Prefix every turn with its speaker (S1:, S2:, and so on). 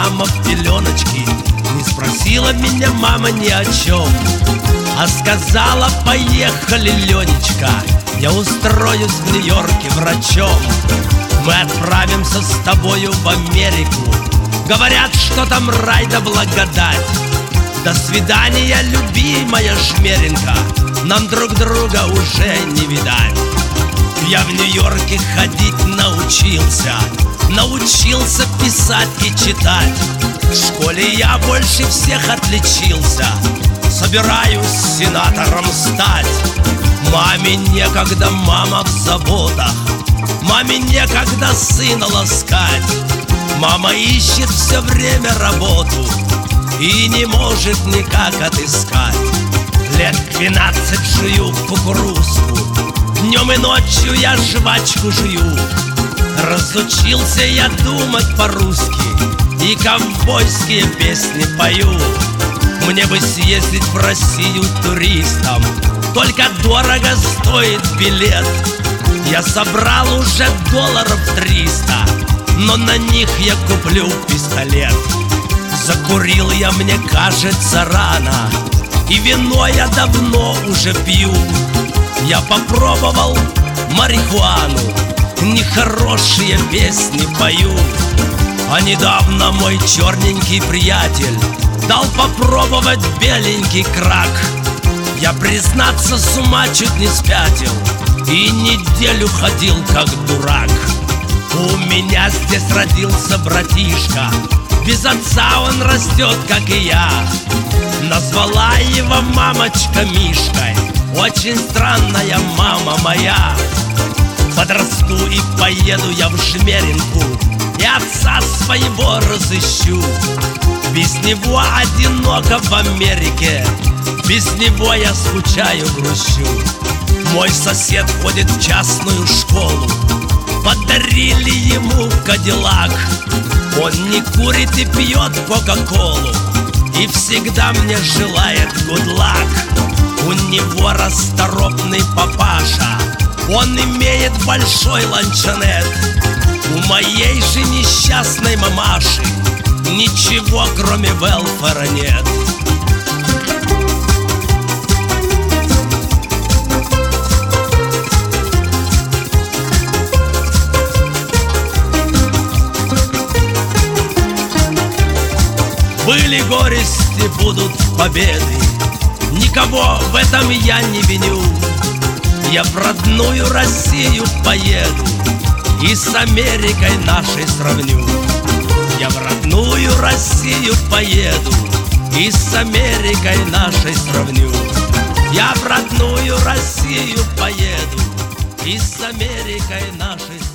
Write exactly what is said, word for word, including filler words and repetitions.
S1: мама в пеленочке. Не спросила меня мама ни о чем, а сказала: поехали, Ленечка, я устроюсь в Нью-Йорке врачом. Мы отправимся с тобою в Америку. Говорят, что там рай да благодать. До свидания, любимая Жмеренко, нам друг друга уже не видать. Я в Нью-Йорке ходить научился, научился писать и читать. В школе я больше всех отличился, собираюсь сенатором стать. Маме некогда, мама в заботах, маме некогда сына ласкать. Мама ищет все время работу и не может никак отыскать. Лет двенадцать жую кукурузку, днем и ночью я жвачку жую. Разучился я думать по-русски и ковбойские песни пою. Мне бы съездить в Россию туристом, только дорого стоит билет. Я собрал уже долларов триста, но на них я куплю пистолет. Закурил я, мне кажется, рано, и вино я давно уже пью. Я попробовал марихуану, нехорошие песни пою. А недавно мой черненький приятель дал попробовать беленький крак. Я, признаться, с ума чуть не спятил и неделю ходил как дурак. У меня здесь родился братишка, без отца он растет, как и я. Назвала его мамочка Мишкой, очень странная мама моя. Подрасту и поеду я в Жмеринку, и отца своего разыщу. Без него одиноко в Америке, без него я скучаю, грущу. Мой сосед ходит в частную школу, подарили ему кадиллак. Он не курит и пьет кока-колу, и всегда мне желает good luck. У него расторопный папаша, он имеет большой ланчонет. У моей же несчастной мамаши ничего, кроме велфера, нет. Были горести, будут победы, никого в этом я не виню. Я в родную Россию поеду и с Америкой нашей сравню. Я в родную Россию поеду и с Америкой нашей сравню. Я в родную Россию поеду и с Америкой нашей сравню.